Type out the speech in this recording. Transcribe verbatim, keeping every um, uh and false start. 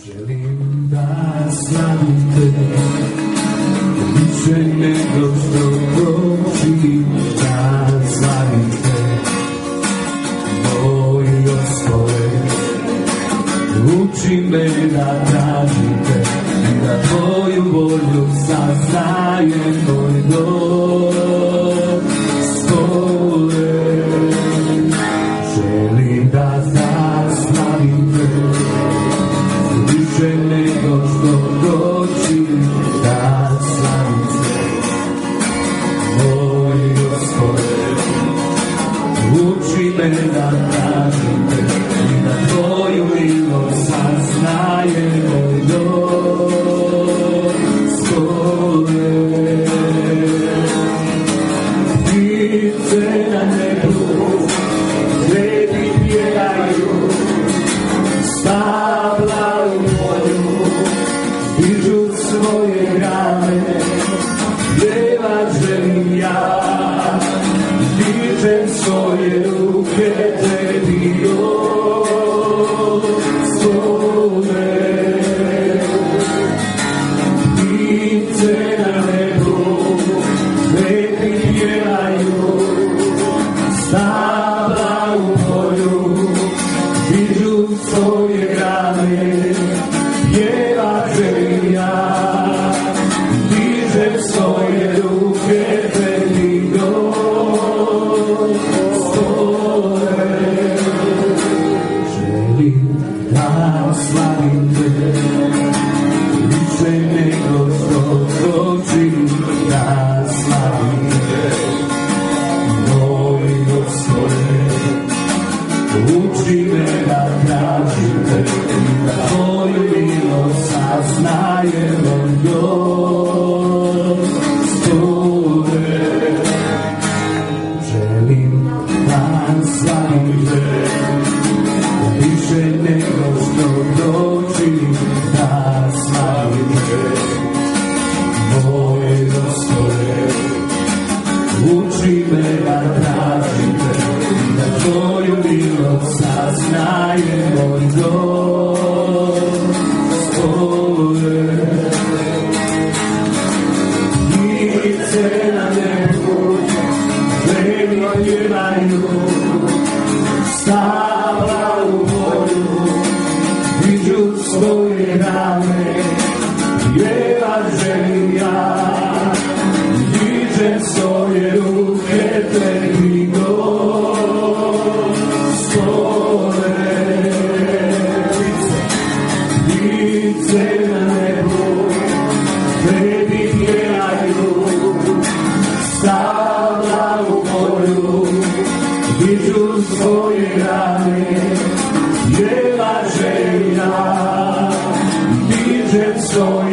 Želim da slavim te, više nego što pročinim, da slavim te, moj Gospode. Uči me da tražim te i da tvoju volju saznajem, moj Gospode. Želim da zaslavim te, više nego što pročinim, da slavim te, moj Gospode. Uči me da tražim te i da tvoju milost saznajem, moj Gospode. Ptice na nebu tebi pjevaju, stabla u polju dižu svoje grane, pjevat želim ja, dižem svoje ruke tebi, o Gospode. Ptice na nebu tebi pjevaju, stabla u polju dižu svoje grane, pjevat želim ja, dižem svoje ruke tebi, o Gospode. Želim da slavim te, više nego što pročinim, da slavim te, moj Gospode. Uči me da tražim te i da tvoju milost saznajem, moj Gospode. Želim da slavim te, više nego što pročinim, da slavim te, moj Gospode. Uči me da tražim te i da tvoju milost saznajem, moj Gospode. Ptice na nebu tebi pjevaju, stabla u polju dižu svoje grane, pjevat želim ja, dižem svoje ruke tebi, Gospode. Ptice na nebu tebi pjevaju, stabla u polju dižu svoje grane, pjevat želim ja, dižem svoje